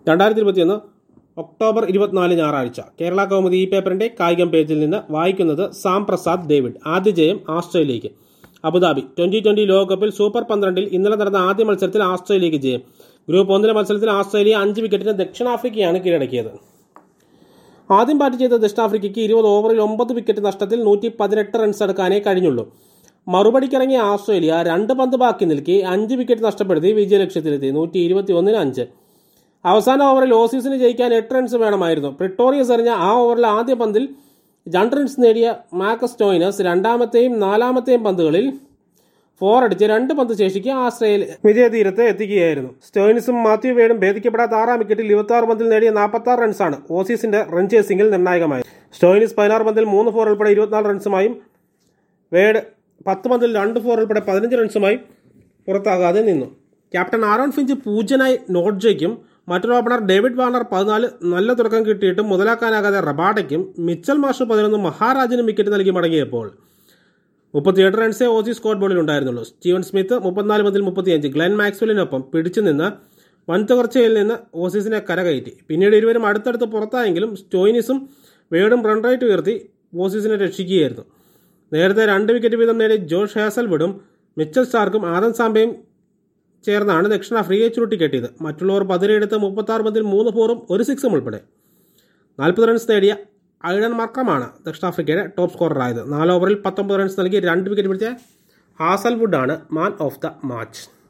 2021 October 24 ഞായറാഴ്ച. കേരള കൗമുദി ഈ പേപ്പറിന്റെ കായികം പേജിൽ നിന്ന് വായിക്കുന്നത് സാം പ്രസാദ് ഡേവിഡ്. ആദ്യ ജയം ആസ്ട്രേലിയക്ക്. അബുദാബി. 2020 ലോകകപ്പിൽ സൂപ്പർ 12 ഇന്നലെ നടന്ന ആദ്യ മത്സരത്തിൽ ആസ്ട്രേലിയക്ക് ജയം. ഗ്രൂപ്പ് 1 മത്സരത്തിൽ ആസ്ട്രേലിയ 5 വിക്കറ്റിന് ദക്ഷിണാഫ്രിക്കയാണ് കീഴടക്കിയത്. ആദ്യം ബാറ്റ് ചെയ്ത ദക്ഷിണാഫ്രിക്കയ്ക്ക് 20 ഓവറിൽ 9 വിക്കറ്റ് നഷ്ടത്തിൽ 118 റൺസ് എടുക്കാനേ കഴിഞ്ഞുള്ളൂ. മറുപടിക്കിറങ്ങിയ ആസ്ട്രേലിയ 2 പന്ത് ബാക്കി നിൽക്കെ 5 വിക്കറ്റ് നഷ്ടപ്പെടുത്തി വിജയലക്ഷ്യത്തിലെത്തി 121-5. അവസാന ഓവറിൽ ഓസീസിന് ജയിക്കാൻ 8 റൺസ് വേണമായിരുന്നു. പ്രിട്ടോറിയസ് എറിഞ്ഞ ആ ഓവറിലെ ആദ്യ പന്തിൽ 2 റൺസ് നേടിയ മാർക്കസ് സ്റ്റോയിനസ് രണ്ടാമത്തെയും നാലാമത്തെയും പന്തുകളിൽ 4 അടിച്ച് 2 പന്ത് ശേഷിക്ക് ആസ്ട്രേലിയ വിജയതീരത്ത് എത്തിക്കുകയായിരുന്നു. സ്റ്റോയിനസും മാത്യു വേഡും ഭേദിക്കപ്പെടാത്ത 6-ാം വിക്കറ്റിൽ 26 പന്തിൽ നേടിയ 46 റൺസാണ് ഓസീസിന്റെ റൺ ചേസിംഗിൽ നിർണായകമായത്. സ്റ്റോയിനസ് 16 പന്തിൽ 3 4 ഉൾപ്പെടെ 24 റൺസുമായും വേഡ് 10 പന്തിൽ 2 4 ഉൾപ്പെടെ 15 റൺസുമായി പുറത്താകാതെ നിന്നു. ക്യാപ്റ്റൻ ആരോൺ ഫിഞ്ച് പൂജ്യനായി നോട്ട്ജയ്ക്കും മറ്റൊരു ഓപ്പണർ ഡേവിഡ് വാർണർ 14 നല്ല തുടക്കം കിട്ടിയിട്ടും മുതലാക്കാനാകാതെ റബാഡയ്ക്കും മിച്ചൽ മാഷ് 11 മഹാരാജിനും വിക്കറ്റ് നൽകി മടങ്ങിയപ്പോൾ 38 റൺസേ ഓസീസ് സ്കോർ ബോർഡിൽ ഉണ്ടായിരുന്നുള്ളൂ. സ്റ്റീവൻ സ്മിത്ത് 34 പന്തിൽ 35 ഗ്ലെൻ മാക്സ്വെല്ലിനൊപ്പം പിടിച്ചുനിന്ന് വൻ തകർച്ചയിൽ നിന്ന് ഓസീസിനെ കരകയറ്റി. പിന്നീട് ഇരുവരും അടുത്തടുത്ത് പുറത്തായെങ്കിലും സ്റ്റോയിനിസും വേഡും റൺ റേറ്റ് ഉയർത്തി ഓസീസിനെ രക്ഷിക്കുകയായിരുന്നു. നേരത്തെ 2 വിക്കറ്റ് വീതം നേടിയ ജോഷ് ഹേസൽവുഡും മിച്ചൽ സ്റ്റാർക്കും ആദം സാംബയും ചേർന്നാണ് ദക്ഷിണാഫ്രിക്കയെ ചുരുട്ടിക്കെട്ടിയത്. മറ്റുള്ളവർ പതിരെടുത്ത് 36 പന്തിൽ 3 4ഉം 1 6ഉം ഉൾപ്പെടെ 40 റൺസ് നേടിയ ഐഡൻ മർക്കമാണ് ദക്ഷിണാഫ്രിക്കയുടെ ടോപ്പ് സ്കോററായത്. 4 ഓവറിൽ 19 റൺസ് നൽകി 2 വിക്കറ്റ് പിടിച്ച ഹാസൽവുഡാണ് മാൻ ഓഫ് ദ മാച്ച്.